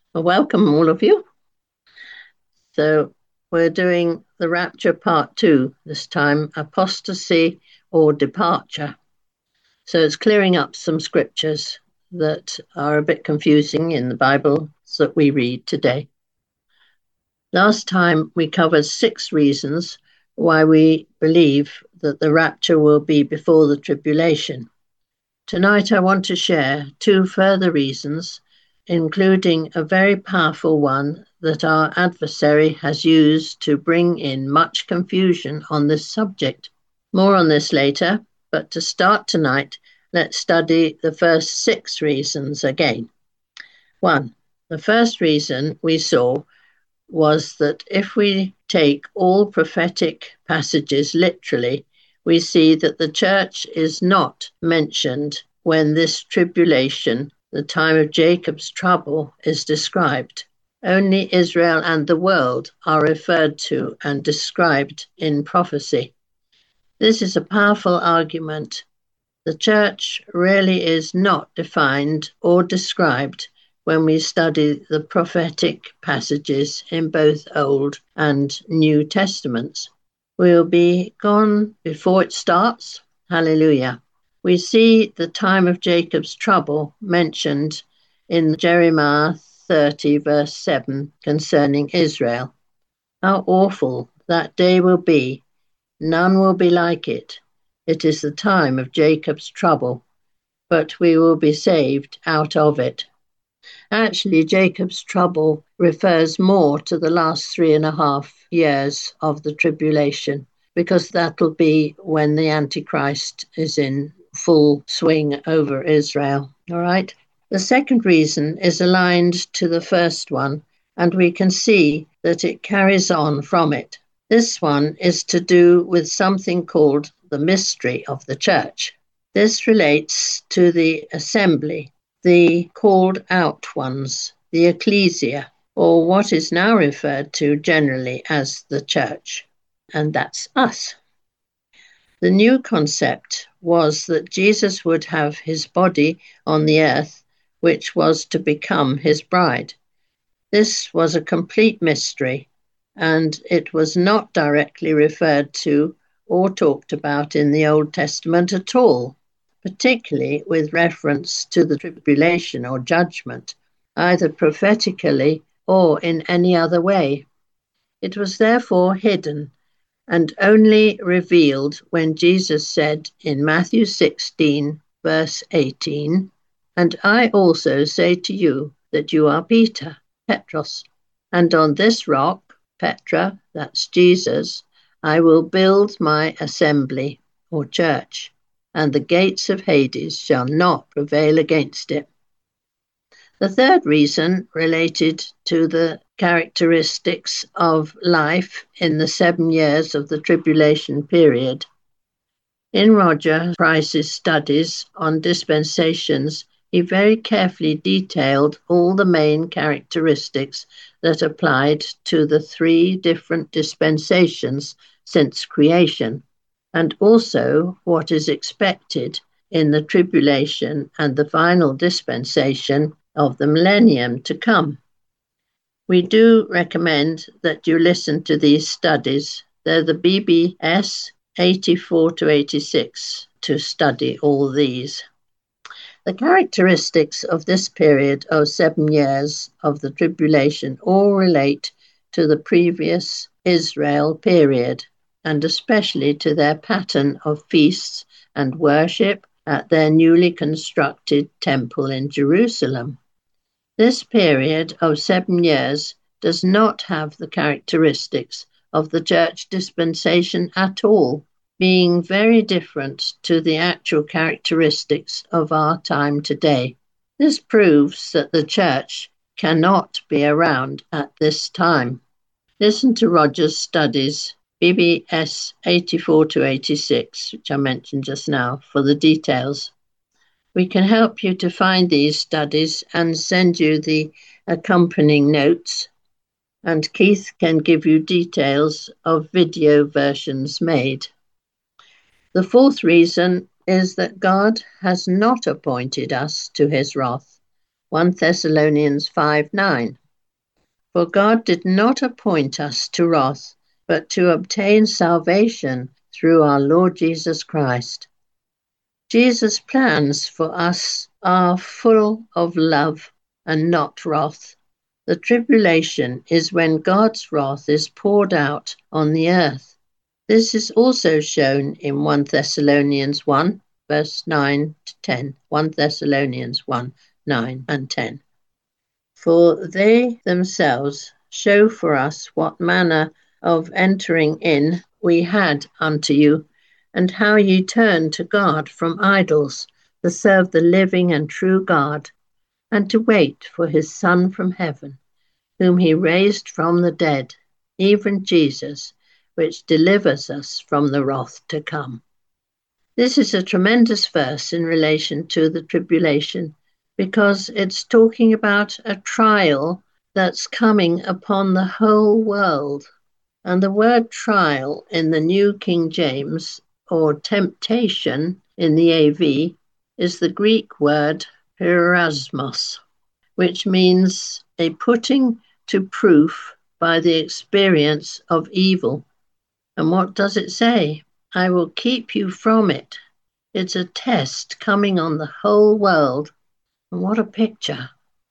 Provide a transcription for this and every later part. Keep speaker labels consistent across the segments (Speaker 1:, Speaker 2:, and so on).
Speaker 1: Well, welcome, all of you. So, we're doing the rapture part two, this time apostasy or departure. So, it's clearing up some scriptures that are a bit confusing in the Bible that we read today. Last time we covered 6 reasons why we believe that the rapture will be before the tribulation. Tonight, I want to share 2 further reasons, including a very powerful one that our adversary has used to bring in much confusion on this subject. More on this later, but to start tonight, let's study the first 6 reasons again. 1. The first reason we saw was that if we take all prophetic passages literally, we see that the church is not mentioned when this tribulation, the time of Jacob's trouble, is described. Only Israel and the world are referred to and described in prophecy. This is a powerful argument. The church really is not defined or described when we study the prophetic passages in both Old and New Testaments. We'll be gone before it starts. Hallelujah. We see the time of Jacob's trouble mentioned in Jeremiah 30, verse 7, concerning Israel. How awful that day will be. None will be like it. It is the time of Jacob's trouble, but we will be saved out of it. Actually, Jacob's trouble refers more to the last 3.5 years of the tribulation, because that'll be when the Antichrist is in full swing over Israel. All right? The second reason is aligned to the first one, and we can see that it carries on from it. This one is to do with something called the mystery of the church. This relates to the assembly, the called out ones, the ecclesia, or what is now referred to generally as the church, and that's us. The new concept was that Jesus would have his body on the earth, which was to become his bride. This was a complete mystery, and it was not directly referred to or talked about in the Old Testament at all, particularly with reference to the tribulation or judgment, either prophetically or in any other way. It was therefore hidden and only revealed when Jesus said in Matthew 16, verse 18, "And I also say to you that you are Peter, Petros, and on this rock, Petra, that's Jesus, I will build my assembly, or church, and the gates of Hades shall not prevail against it." The third reason related to the characteristics of life in the 7 years of the tribulation period. In Roger Price's studies on dispensations, he very carefully detailed all the main characteristics that applied to the 3 different dispensations since creation, and also what is expected in the tribulation and the final dispensation of the millennium to come. We do recommend that you listen to these studies. They're the BBS 84 to 86 to study all these. The characteristics of this period of 7 years of the tribulation all relate to the previous Israel period, and especially to their pattern of feasts and worship at their newly constructed temple in Jerusalem. This period of 7 years does not have the characteristics of the church dispensation at all, being very different to the actual characteristics of our time today. This proves that the church cannot be around at this time. Listen to Roger's studies, BBS 84 to 86, which I mentioned just now, for the details. We can help you to find these studies and send you the accompanying notes, and Keith can give you details of video versions made. The fourth reason is that God has not appointed us to his wrath. 1 Thessalonians 5:9. For God did not appoint us to wrath, but to obtain salvation through our Lord Jesus Christ. Jesus' plans for us are full of love and not wrath. The tribulation is when God's wrath is poured out on the earth. This is also shown in 1 Thessalonians 1, verse 9 to 10. 1 Thessalonians 1, 9 and 10. For they themselves show for us what manner of entering in we had unto you, and how ye turned to God from idols to serve the living and true God, and to wait for his Son from heaven, whom he raised from the dead, even Jesus, which delivers us from the wrath to come. This is a tremendous verse in relation to the tribulation, because it's talking about a trial that's coming upon the whole world. And the word trial in the New King James, or temptation in the AV, is the Greek word peirasmos, which means a putting to proof by the experience of evil. And what does it say? I will keep you from it. It's a test coming on the whole world. And what a picture.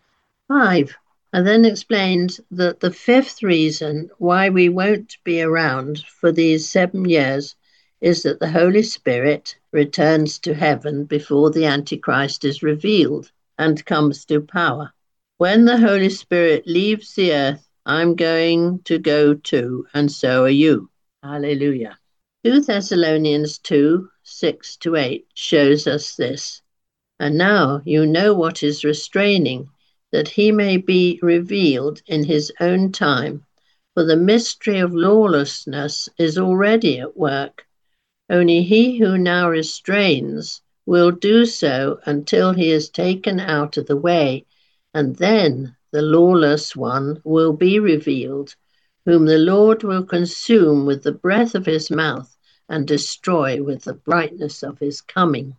Speaker 1: 5. And then explains that the fifth reason why we won't be around for these 7 years is that the Holy Spirit returns to heaven before the Antichrist is revealed and comes to power. When the Holy Spirit leaves the earth, I'm going to go too, and so are you. Hallelujah. 2 Thessalonians 2, 6 to 8 shows us this. And now you know what is restraining, that he may be revealed in his own time. For the mystery of lawlessness is already at work. Only he who now restrains will do so until he is taken out of the way, and then the lawless one will be revealed, whom the Lord will consume with the breath of his mouth and destroy with the brightness of his coming.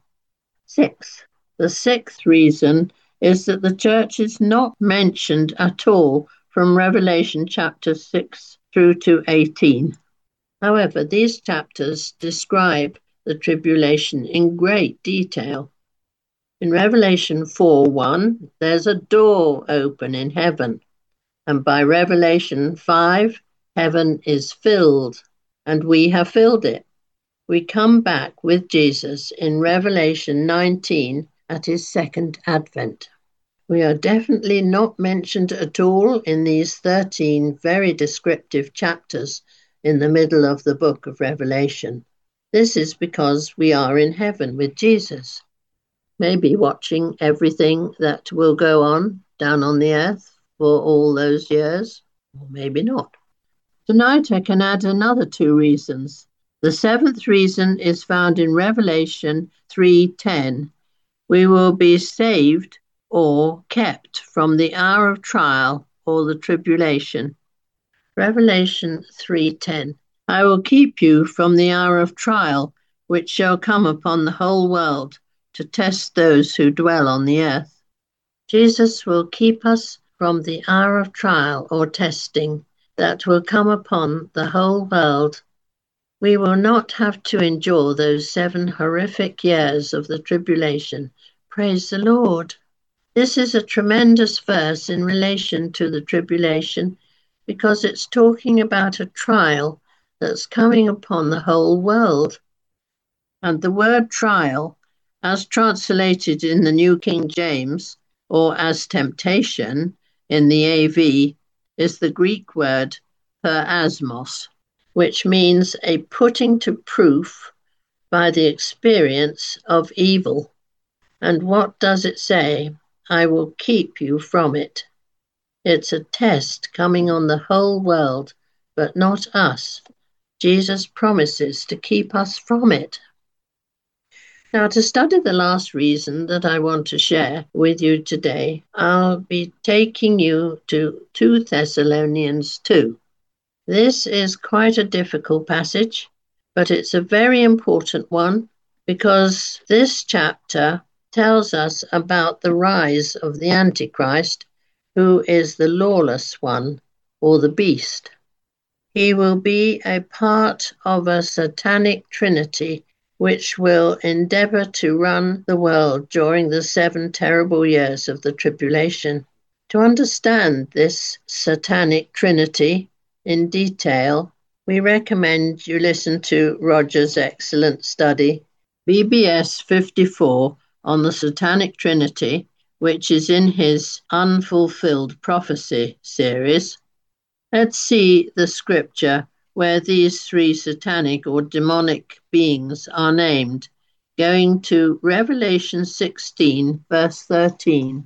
Speaker 1: 6. The sixth reason is that the church is not mentioned at all from Revelation chapter 6 through to 18. However, these chapters describe the tribulation in great detail. In Revelation 4:1, there's a door open in heaven, and by Revelation 5, heaven is filled, and we have filled it. We come back with Jesus in Revelation 19 at his second advent. We are definitely not mentioned at all in these 13 very descriptive chapters in the middle of the book of Revelation. This is because we are in heaven with Jesus, maybe watching everything that will go on down on the earth for all those years, or maybe not. Tonight I can add another 2 reasons. The seventh reason is found in Revelation 3:10. We will be saved or kept from the hour of trial or the tribulation. Revelation 3:10. I will keep you from the hour of trial, which shall come upon the whole world to test those who dwell on the earth. Jesus will keep us from the hour of trial or testing that will come upon the whole world. We will not have to endure those 7 horrific years of the tribulation. Praise the Lord. This is a tremendous verse in relation to the tribulation because it's talking about a trial that's coming upon the whole world. And the word trial, as translated in the New King James, or as temptation in the AV, is the Greek word peirasmos, which means a putting to proof by the experience of evil. And what does it say? I will keep you from it. It's a test coming on the whole world, but not us. Jesus promises to keep us from it. Now, to study the last reason that I want to share with you today, I'll be taking you to 2 Thessalonians 2. This is quite a difficult passage, but it's a very important one because this chapter tells us about the rise of the Antichrist, who is the lawless one, or the beast. He will be a part of a satanic trinity which will endeavor to run the world during the 7 terrible years of the tribulation. To understand this satanic trinity in detail, we recommend you listen to Roger's excellent study, BBS 54, on the satanic trinity, which is in his Unfulfilled Prophecy series. Let's see the scripture where these 3 satanic or demonic beings are named, going to Revelation 16, verse 13.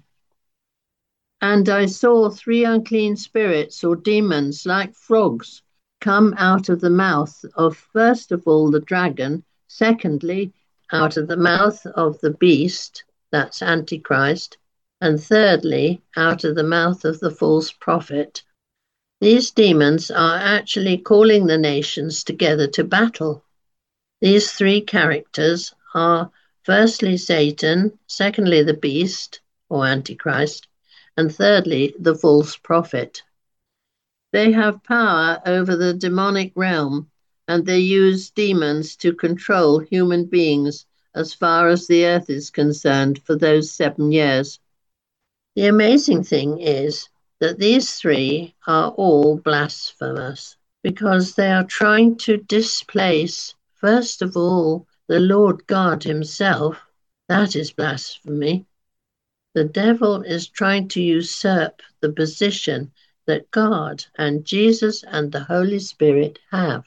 Speaker 1: And I saw 3 unclean spirits or demons like frogs come out of the mouth of, first of all, the dragon, secondly, out of the mouth of the beast, that's Antichrist, and thirdly, out of the mouth of the false prophet. These demons are actually calling the nations together to battle. These 3 characters are firstly Satan, secondly the beast, or Antichrist, and thirdly the false prophet. They have power over the demonic realm, and they use demons to control human beings as far as the earth is concerned for those 7 years. The amazing thing is that these 3 are all blasphemous because they are trying to displace, first of all, the Lord God himself. That is blasphemy. The devil is trying to usurp the position that God and Jesus and the Holy Spirit have.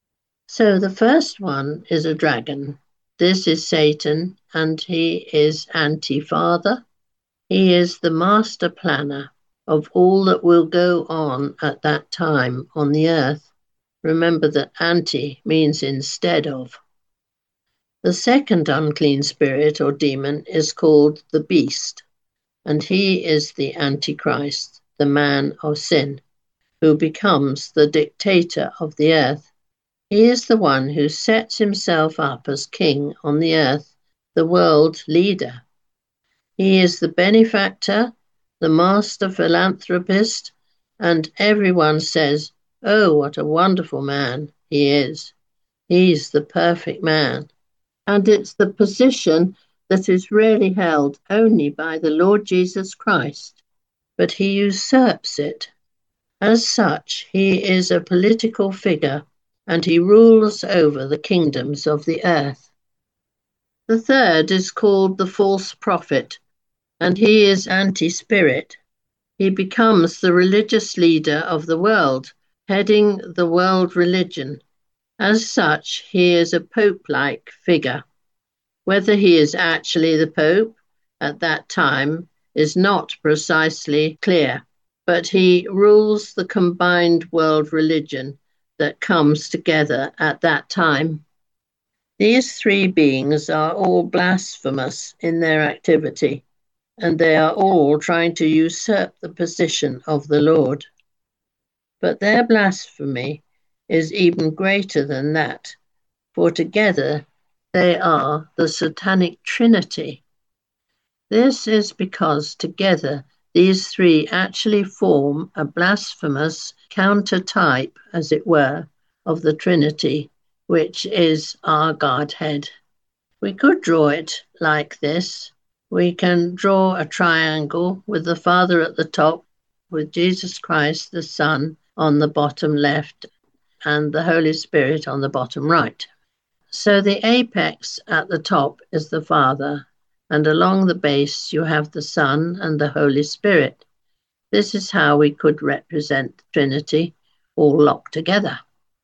Speaker 1: So the first one is a dragon. This is Satan, and he is anti-father. He is the master planner of all that will go on at that time on the earth. Remember that anti means instead of. The second unclean spirit or demon is called the beast, and he is the Antichrist, the man of sin, who becomes the dictator of the earth. He is the one who sets himself up as king on the earth, the world leader. He is the benefactor, the master philanthropist, and everyone says, "Oh, what a wonderful man he is. He's the perfect man." And it's the position that is really held only by the Lord Jesus Christ, but he usurps it. As such, he is a political figure, and he rules over the kingdoms of the earth. The third is called the false prophet, and he is anti-spirit. He becomes the religious leader of the world, heading the world religion. As such, he is a pope-like figure. Whether he is actually the pope at that time is not precisely clear, but he rules the combined world religion that comes together at that time. These 3 beings are all blasphemous in their activity, and they are all trying to usurp the position of the Lord. But their blasphemy is even greater than that, for together they are the satanic trinity. This is because together these 3 actually form a blasphemous countertype, as it were, of the Trinity, which is our Godhead. We could draw it like this. We can draw a triangle with the Father at the top, with Jesus Christ, the Son, on the bottom left, and the Holy Spirit on the bottom right. So the apex at the top is the Father, and along the base you have the Son and the Holy Spirit. This is how we could represent the Trinity all locked together.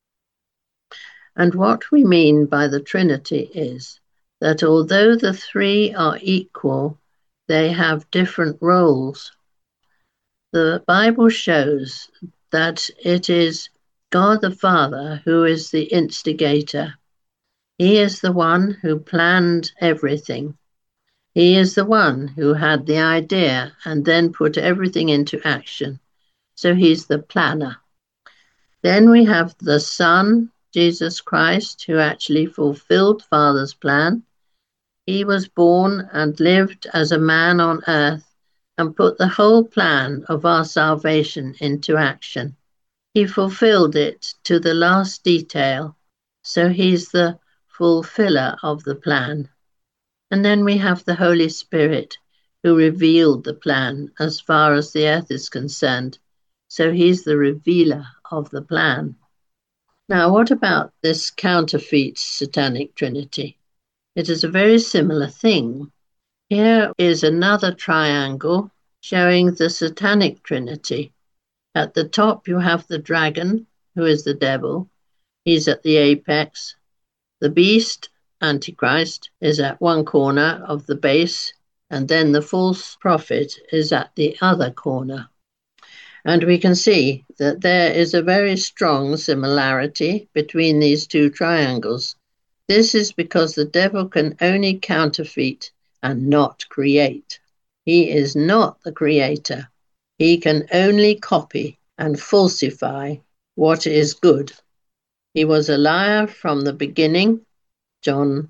Speaker 1: And what we mean by the Trinity is that although the 3 are equal, they have different roles. The Bible shows that it is God the Father who is the instigator. He is the one who planned everything. He is the one who had the idea and then put everything into action. So he's the planner. Then we have the Son, Jesus Christ, who actually fulfilled Father's plan. He was born and lived as a man on earth and put the whole plan of our salvation into action. He fulfilled it to the last detail, so he's the fulfiller of the plan. And then we have the Holy Spirit, who revealed the plan as far as the earth is concerned. So he's the revealer of the plan. Now, what about this counterfeit satanic trinity? It is a very similar thing. Here is another triangle showing the satanic trinity. At the top, you have the dragon, who is the devil. He's at the apex. The beast, Antichrist, is at one corner of the base, and then the false prophet is at the other corner. And we can see that there is a very strong similarity between these two triangles. This is because the devil can only counterfeit and not create. He is not the creator. He can only copy and falsify what is good. He was a liar from the beginning. John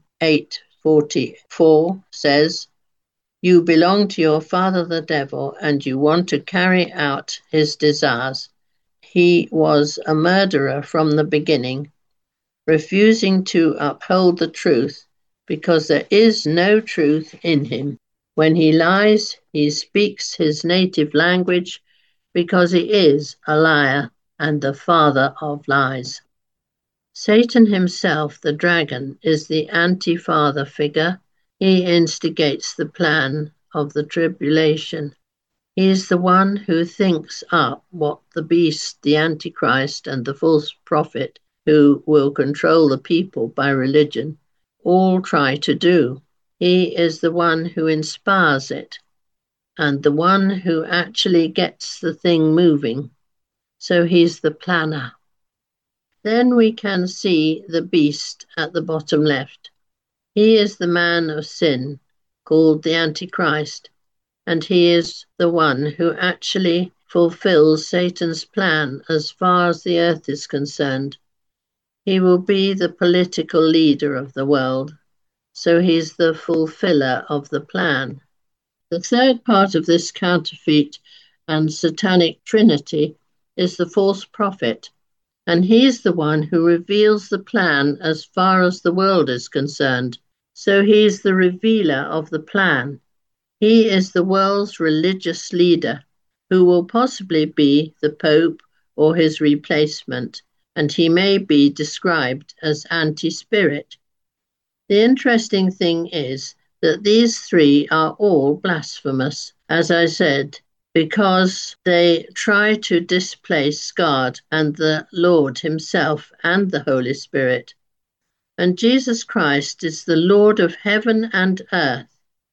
Speaker 1: 8:44 says, "You belong to your father the devil, and you want to carry out his desires." He was a murderer from the beginning, refusing to uphold the truth because there is no truth in him. When he lies, he speaks his native language because he is a liar and the father of lies. Satan himself, the dragon, is the anti-father figure. He instigates the plan of the tribulation. He is the one who thinks up what the beast, the Antichrist, and the false prophet, who will control the people by religion, all try to do. He is the one who inspires it, and the one who actually gets the thing moving. So he's the planner. Then we can see the beast at the bottom left. He is the man of sin, called the Antichrist, and he is the one who actually fulfills Satan's plan as far as the earth is concerned. He will be the political leader of the world, so he's the fulfiller of the plan. The third part of this counterfeit and satanic trinity is the false prophet. And he's the one who reveals the plan as far as the world is concerned. So he's the revealer of the plan. He is the world's religious leader, who will possibly be the Pope or his replacement, and he may be described as anti-spirit. The interesting thing is that these three are all blasphemous, as I said, because they try to displace God and the Lord himself and the Holy Spirit. And Jesus Christ is the Lord of heaven and earth.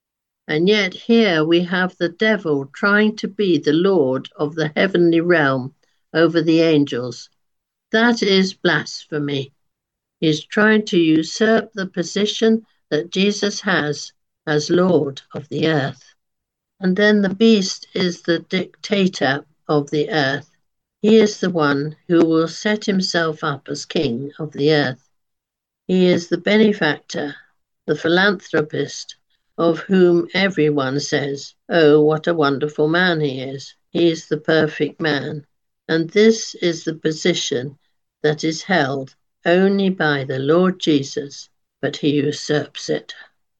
Speaker 1: And yet here we have the devil trying to be the Lord of the heavenly realm over the angels. That is blasphemy. He's trying to usurp the position that Jesus has as Lord of the earth. And then the beast is the dictator of the earth. He is the one who will set himself up as king of the earth. He is the benefactor, the philanthropist, of whom everyone says, "Oh, what a wonderful man he is. He is the perfect man." And this is the position that is held only by the Lord Jesus, but he usurps it.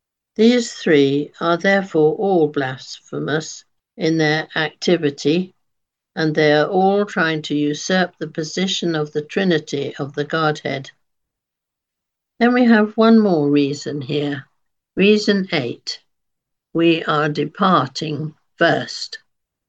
Speaker 1: These three are therefore all blasphemous in their activity, and they are all trying to usurp the position of the Trinity of the Godhead. Then we have one more reason here. Reason 8. We are departing first.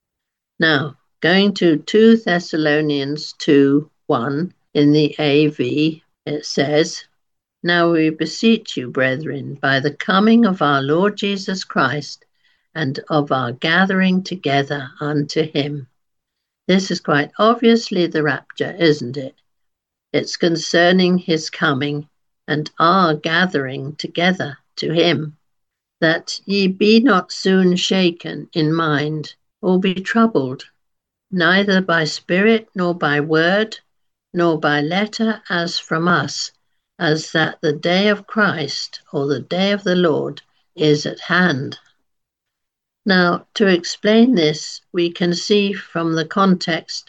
Speaker 1: Now, going to 2 Thessalonians 2:1 in the AV, it says, "Now we beseech you, brethren, by the coming of our Lord Jesus Christ and of our gathering together unto him." This is quite obviously the rapture, isn't it? It's concerning his coming and our gathering together to him. "That ye be not soon shaken in mind, or be troubled, neither by spirit, nor by word, nor by letter as from us, as that the day of Christ, or the day of the Lord, is at hand." Now, to explain this, we can see from the context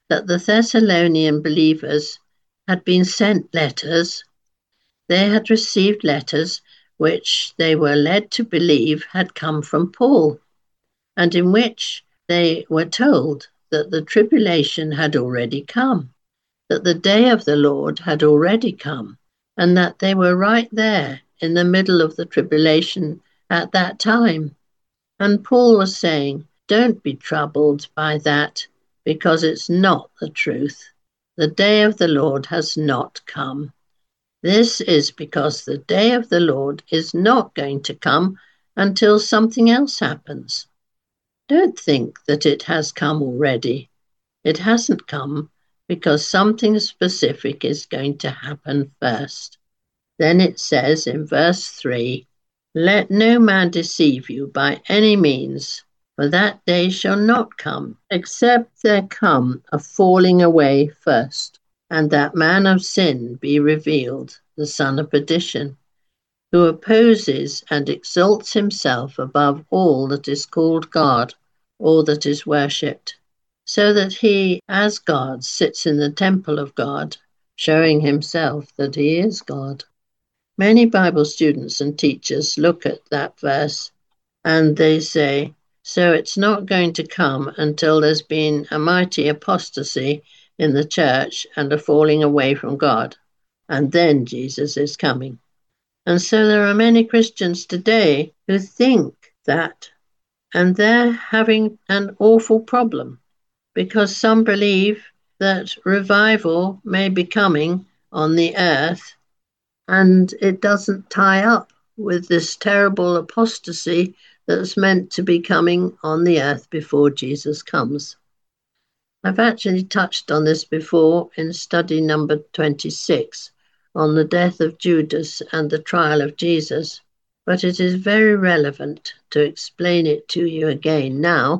Speaker 1: that the Thessalonian believers had been sent letters. They had received letters which they were led to believe had come from Paul, and in which they were told that the tribulation had already come, that the day of the Lord had already come, and that they were right there in the middle of the tribulation at that time. And Paul was saying, don't be troubled by that, because it's not the truth. The day of the Lord has not come. This is because the day of the Lord is not going to come until something else happens. Don't think that it has come already. It hasn't come because something specific is going to happen first. Then it says in verse 3, let no man deceive you by any means, for that day shall not come, except there come a falling away first, and that man of sin be revealed, the son of perdition, who opposes and exalts himself above all that is called God, or that is worshipped, so that he, as God, sits in the temple of God, showing himself that he is God. Many Bible students and teachers look at that verse and they say, so it's not going to come until there's been a mighty apostasy in the church and a falling away from God, and then Jesus is coming. And so there are many Christians today who think that, and they're having an awful problem, because some believe that revival may be coming on the earth, and it doesn't tie up with this terrible apostasy that's meant to be coming on the earth before Jesus comes. I've actually touched on this before in study number 26 on the death of Judas and the trial of Jesus, but it is very relevant to explain it to you again now.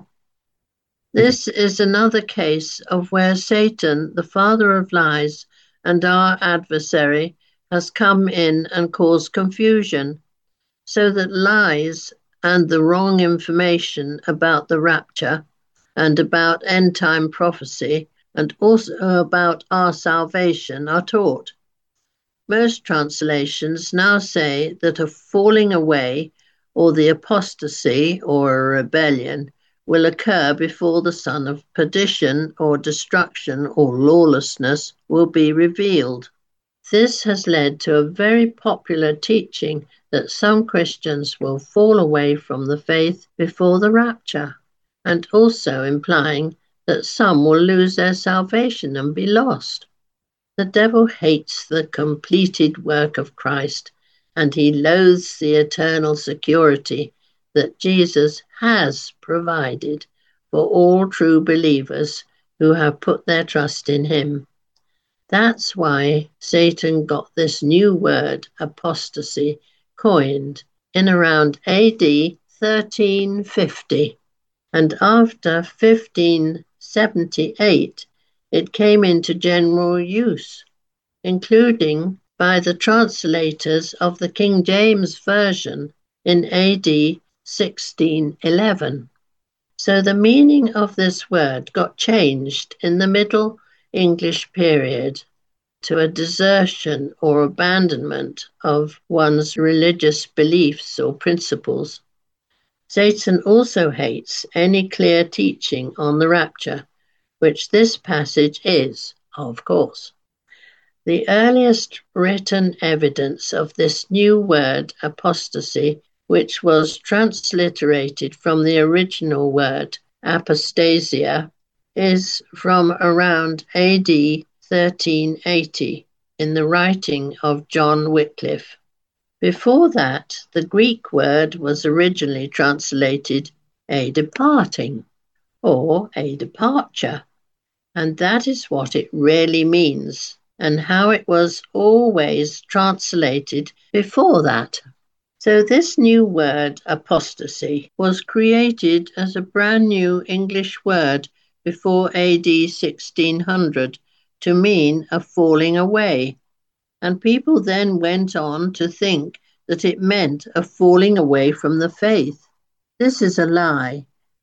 Speaker 1: This is another case of where Satan, the father of lies, and our adversary, has come in and caused confusion, so that lies and the wrong information about the rapture and about end-time prophecy and also about our salvation are taught. Most translations now say that a falling away or the apostasy or a rebellion will occur before the son of perdition or destruction or lawlessness will be revealed. This has led to a very popular teaching that some Christians will fall away from the faith before the rapture, and also implying that some will lose their salvation and be lost. The devil hates the completed work of Christ, and he loathes the eternal security that Jesus has provided for all true believers who have put their trust in him. That's why Satan got this new word, apostasy, coined in around AD 1350. And after 1578, it came into general use, including by the translators of the King James Version in AD 1611. So the meaning of this word got changed in the Middle English period to a desertion or abandonment of one's religious beliefs or principles. Satan also hates any clear teaching on the rapture, which this passage is, of course. The earliest written evidence of this new word, apostasy, which was transliterated from the original word, apostasia, is from around AD 1380 in the writing of John Wycliffe. Before that, the Greek word was originally translated a departing or a departure, and that is what it really means and how it was always translated before that. So this new word, apostasy, was created as a brand new English word before AD 1600 to mean a falling away. And people then went on to think that it meant a falling away from the faith. This is a lie.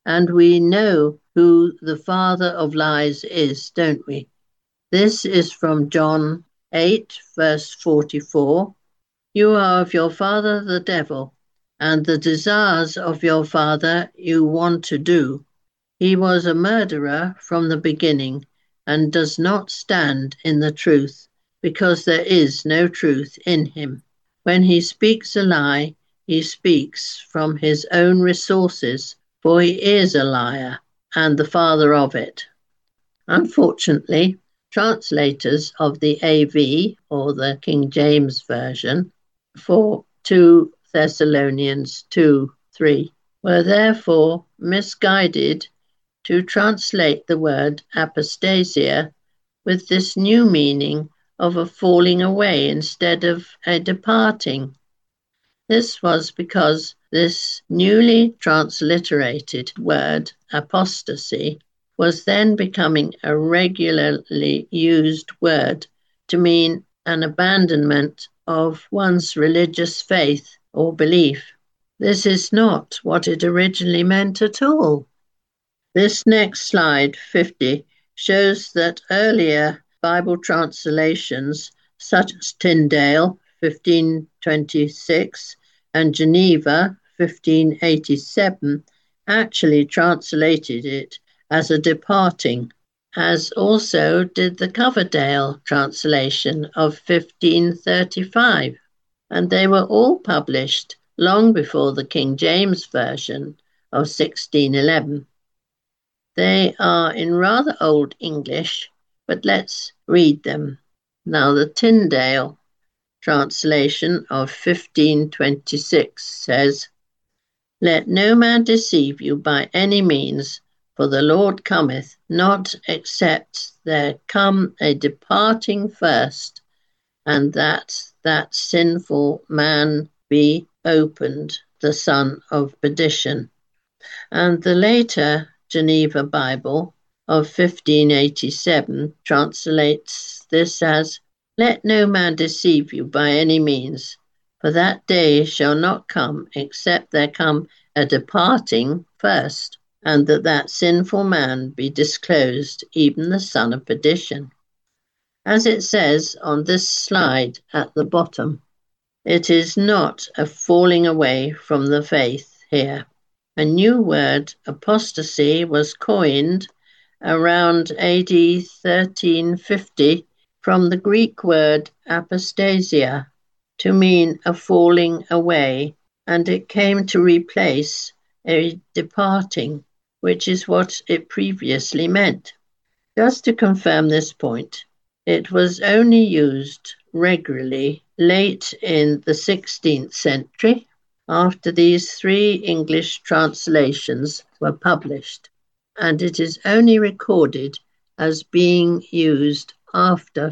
Speaker 1: And we know who the father of lies is, don't we? This is from John 8, verse 44. You are of your father the devil, and the desires of your father you want to do. He was a murderer from the beginning and does not stand in the truth, because there is no truth in him. When he speaks a lie, he speaks from his own resources, for he is a liar and the father of it. Unfortunately, translators of the AV, or the King James Version, for 2 Thessalonians 2:3, were therefore misguided to translate the word apostasia with this new meaning of a falling away instead of a departing. This was because this newly transliterated word, apostasy, was then becoming a regularly used word to mean an abandonment of one's religious faith or belief. This is not what it originally meant at all. This next slide, 50, shows that earlier Bible translations, such as Tyndale, 1526, and Geneva, 1587, actually translated it as a departing, as also did the Coverdale translation of 1535, and they were all published long before the King James Version of 1611. They are in rather old English, but let's read them. Now, the Tyndale translation of 1526 says, "Let no man deceive you by any means, for the Lord cometh not except there come a departing first, and that sinful man be opened, the son of perdition." And the later Geneva Bible of 1587 translates this as, "Let no man deceive you by any means, for that day shall not come except there come a departing first, and that sinful man be disclosed, even the son of perdition." As it says on this slide at the bottom, it is not a falling away from the faith here. A new word, apostasy, was coined around AD 1350 from the Greek word apostasia to mean a falling away, and it came to replace a departing, which is what it previously meant. Just to confirm this point, it was only used regularly late in the 16th century, after these 3 English translations were published, and it is only recorded as being used after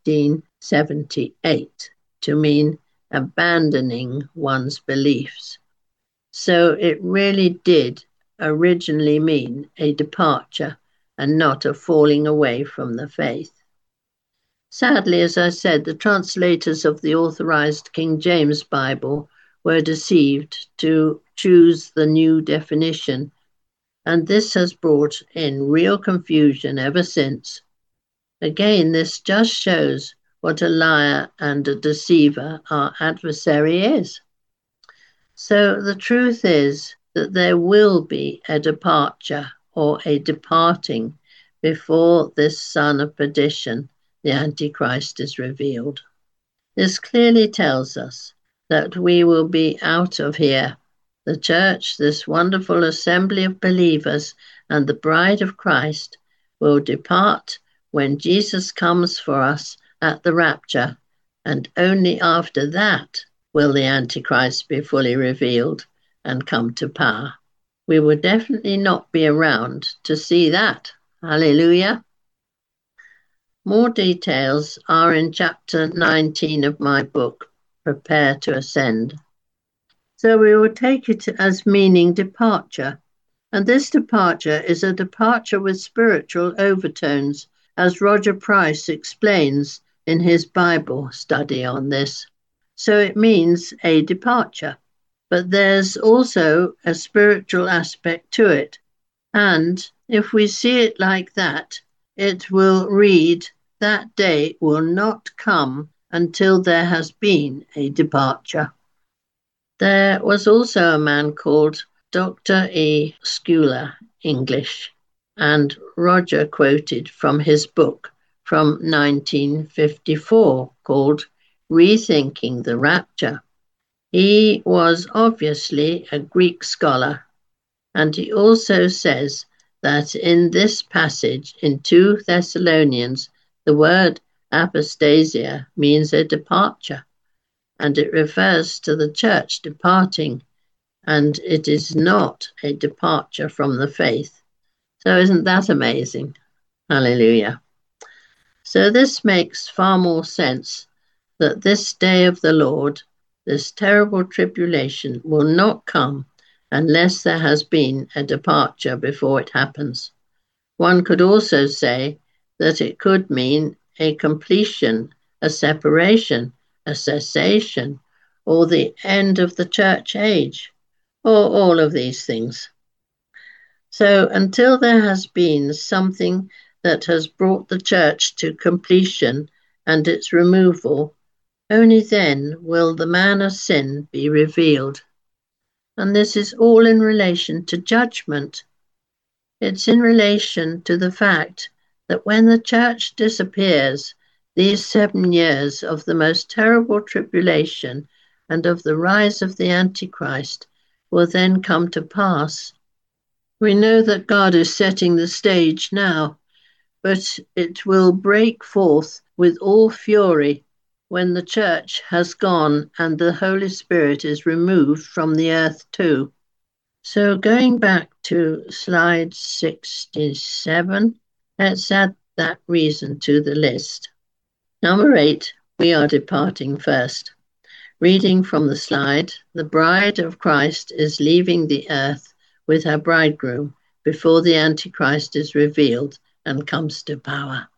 Speaker 1: 1578 to mean abandoning one's beliefs. So it really did originally mean a departure and not a falling away from the faith. Sadly, as I said, the translators of the Authorized King James Bible were deceived to choose the new definition, and this has brought in real confusion ever since. Again, this just shows what a liar and a deceiver our adversary is. So the truth is that there will be a departure or a departing before this son of perdition, the Antichrist, is revealed. This clearly tells us that we will be out of here. The church, this wonderful assembly of believers and the bride of Christ, will depart when Jesus comes for us at the rapture, and only after that will the Antichrist be fully revealed and come to power. We will definitely not be around to see that. Hallelujah. More details are in chapter 19 of my book, Prepare to Ascend. So we will take it as meaning departure. And this departure is a departure with spiritual overtones, as Roger Price explains in his Bible study on this. So it means a departure. But there's also a spiritual aspect to it, And if we see it like that, it will read, that day will not come until there has been a departure. There was also a man called Dr. E. Schuyler, English, and Roger quoted from his book from 1954 called Rethinking the Rapture. He was obviously a Greek scholar, and he also says that in this passage in 2 Thessalonians, the word apostasia means a departure, and it refers to the church departing, and it is not a departure from the faith. So isn't that amazing? Hallelujah. So this makes far more sense that this day of the Lord, this terrible tribulation, will not come unless there has been a departure before it happens. One could also say that it could mean a completion, a separation, a cessation, or the end of the church age, or all of these things. So until there has been something that has brought the church to completion and its removal, only then will the man of sin be revealed. And this is all in relation to judgment. It's in relation to the fact that when the church disappears, these 7 years of the most terrible tribulation and of the rise of the Antichrist will then come to pass. We know that God is setting the stage now, but it will break forth with all fury when the church has gone and the Holy Spirit is removed from the earth too. So going back to slide 67, let's add that reason to the list. Number 8, we are departing first. Reading from the slide, the bride of Christ is leaving the earth with her bridegroom before the Antichrist is revealed and comes to power.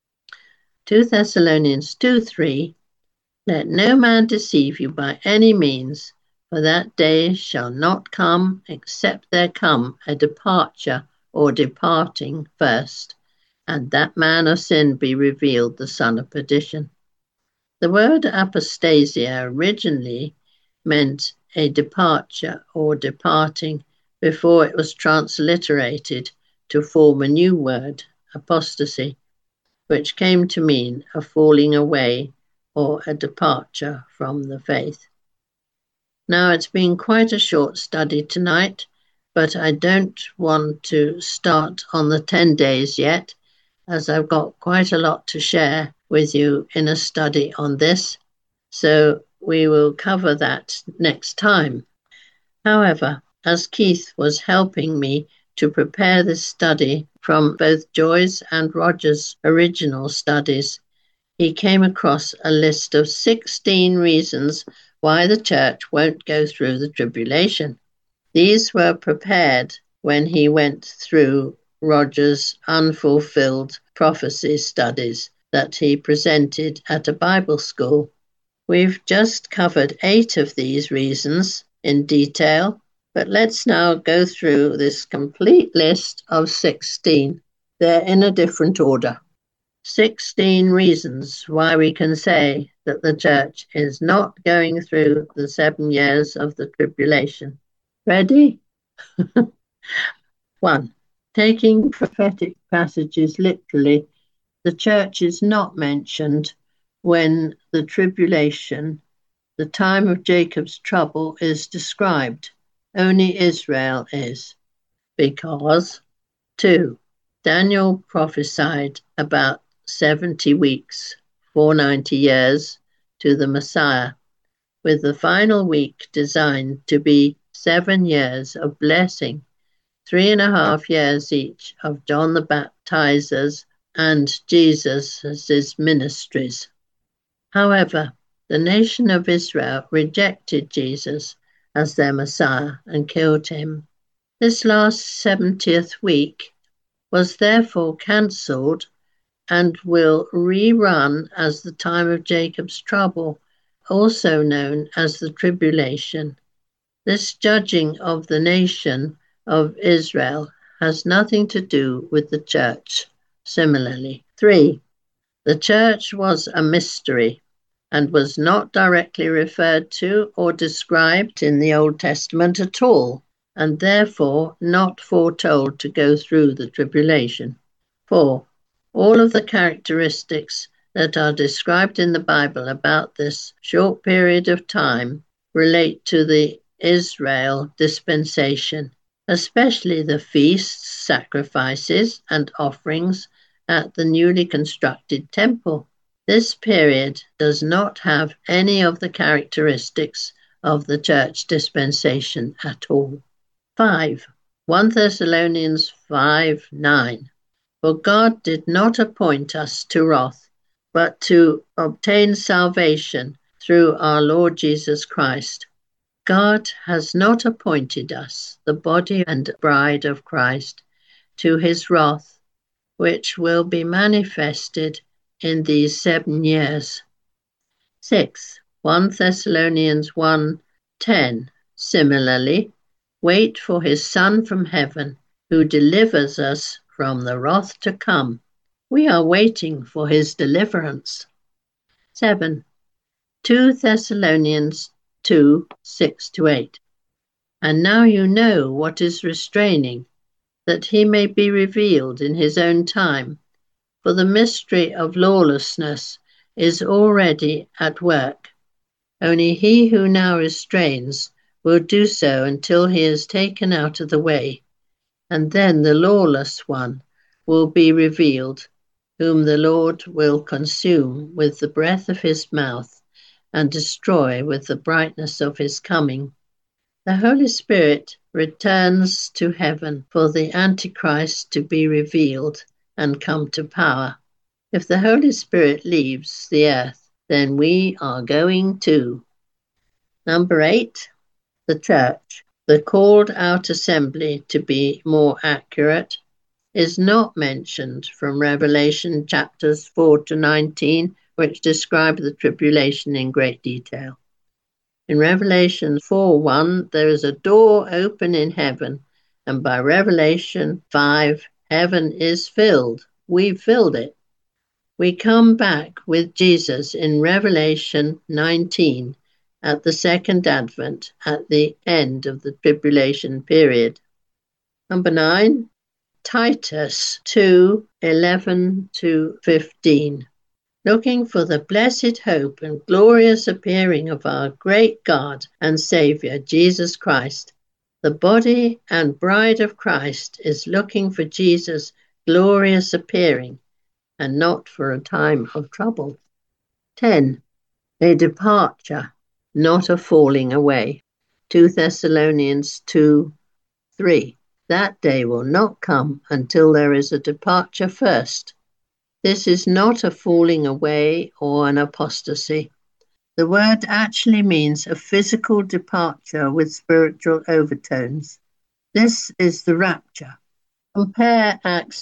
Speaker 1: 2 Thessalonians 2:3, let no man deceive you by any means, for that day shall not come except there come a departure or departing first, and that man of sin be revealed, the son of perdition. The word apostasia originally meant a departure or departing before it was transliterated to form a new word, apostasy, which came to mean a falling away or a departure from the faith. Now, it's been quite a short study tonight, but I don't want to start on the 10 days yet, as I've got quite a lot to share with you in a study on this. So we will cover that next time. However, as Keith was helping me to prepare this study from both Joy's and Roger's original studies, he came across a list of 16 reasons why the church won't go through the tribulation. These were prepared when he went through Roger's unfulfilled prophecy studies that he presented at a Bible school. We've just covered 8 of these reasons in detail, but let's now go through this complete list of 16. They're in a different order. 16 reasons why we can say that the church is not going through the 7 years of the tribulation. Ready? 1. Taking prophetic passages literally, the church is not mentioned when the tribulation, the time of Jacob's trouble, is described. Only Israel is. Because 2. Daniel prophesied about 70 weeks, 490 years, to the Messiah, with the final week designed to be 7 years of blessing, 3.5 years each of John the Baptizer's and Jesus' ministries. However, the nation of Israel rejected Jesus as their Messiah and killed him. This last 70th week was therefore cancelled and will rerun as the time of Jacob's trouble, also known as the tribulation. This judging of the nation of Israel has nothing to do with the church. Similarly, 3. The church was a mystery and was not directly referred to or described in the Old Testament at all, and therefore not foretold to go through the tribulation. 4. All of the characteristics that are described in the Bible about this short period of time relate to the Israel dispensation, especially the feasts, sacrifices, and offerings at the newly constructed temple. This period does not have any of the characteristics of the church dispensation at all. 5. 1 Thessalonians 5:9. For God did not appoint us to wrath, but to obtain salvation through our Lord Jesus Christ. God has not appointed us, the body and bride of Christ, to his wrath, which will be manifested in these 7 years. 6. 1 Thessalonians 1:10. Similarly, wait for his Son from heaven, who delivers us from the wrath to come. We are waiting for his deliverance. 7. 2 Thessalonians 2:6-8. And now you know what is restraining, that he may be revealed in his own time. For the mystery of lawlessness is already at work. Only he who now restrains will do so until he is taken out of the way, and then the lawless one will be revealed, whom the Lord will consume with the breath of his mouth and destroy with the brightness of his coming. The Holy Spirit returns to heaven for the Antichrist to be revealed and come to power. If the Holy Spirit leaves the earth, then we are going too. Number 8, the church. The called out assembly, to be more accurate, is not mentioned from Revelation chapters 4-19, which describe the tribulation in great detail. In Revelation 4:1, there is a door open in heaven, and by Revelation 5, heaven is filled. We've filled it. We come back with Jesus in Revelation 19 at the second advent, at the end of the tribulation period. Number 9, Titus 2:11-15. Looking for the blessed hope and glorious appearing of our great God and Saviour, Jesus Christ. The body and bride of Christ is looking for Jesus' glorious appearing, and not for a time of trouble. 10. A departure, not a falling away. 2 Thessalonians 2:3. That day will not come until there is a departure first. This is not a falling away or an apostasy. The word actually means a physical departure with spiritual overtones. This is the rapture. Compare Acts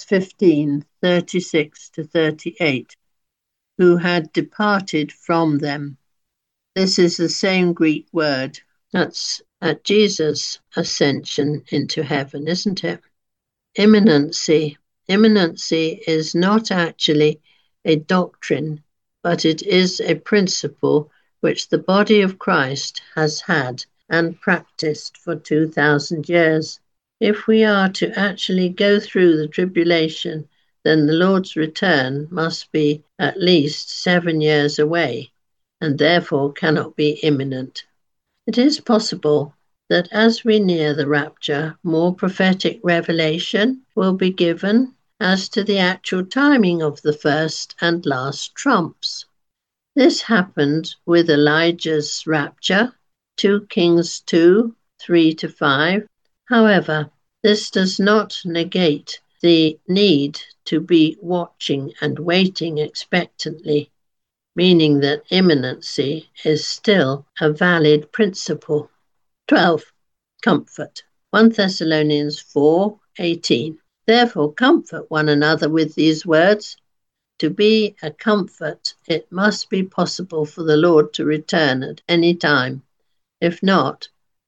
Speaker 1: 15:36-38. Who had departed from them. This is the same Greek word that's at Jesus' ascension into heaven, isn't it? Imminency. Imminency is not actually a doctrine, but it is a principle which the body of Christ has had and practiced for 2,000 years. If we are to actually go through the tribulation, then the Lord's return must be at least 7 years away, and therefore cannot be imminent. It is possible that as we near the rapture, more prophetic revelation will be given as to the actual timing of the first and last trumps. This happened with Elijah's rapture, 2 Kings 2:3-5. However, this does not negate the need to be watching and waiting expectantly, meaning that imminency is still a valid principle. 12. Comfort. 1 Thessalonians 4:18. Therefore comfort one another with these words. To be a comfort, it must be possible for the Lord to return at any time. If not,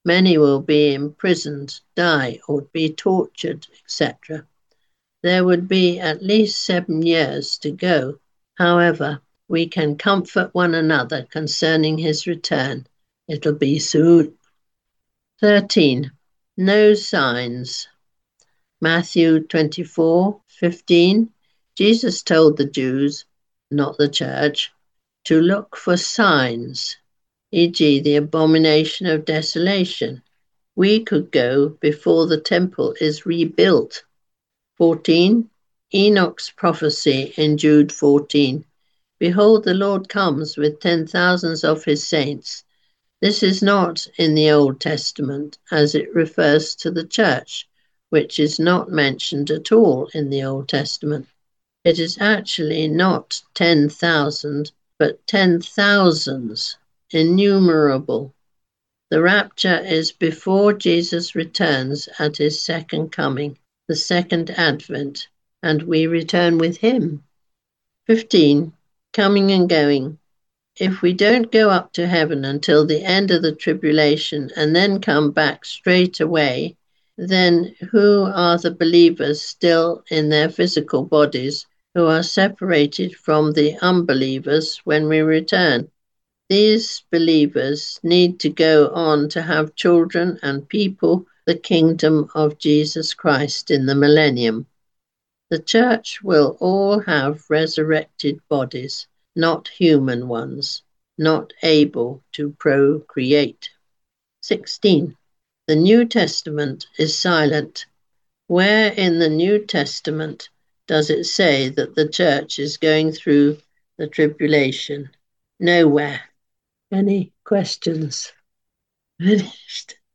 Speaker 1: Many will be imprisoned, die, or be tortured, etc. There would be at least 7 years to go. However, we can comfort one another concerning his return. It'll be soon. 13. No signs. Matthew 24:15. Jesus told the Jews, not the church, to look for signs, e.g., the abomination of desolation. We could go before the temple is rebuilt. 14. Enoch's prophecy in Jude 14. Behold, the Lord comes with 10,000s of his saints. This is not in the Old Testament, as it refers to the church, which is not mentioned at all in the Old Testament. It is actually not 10,000, but 10,000s, innumerable. The rapture is before Jesus returns at his second coming, the second advent, and we return with him. 15. Coming and going. If we don't go up to heaven until the end of the tribulation and then come back straight away, then who are the believers still in their physical bodies who are separated from the unbelievers when we return? These believers need to go on to have children and people the kingdom of Jesus Christ in the millennium. The church will all have resurrected bodies, not human ones, not able to procreate. 16. The New Testament is silent. Where in the New Testament does it say that the church is going through the tribulation? Nowhere. Any questions? Finished.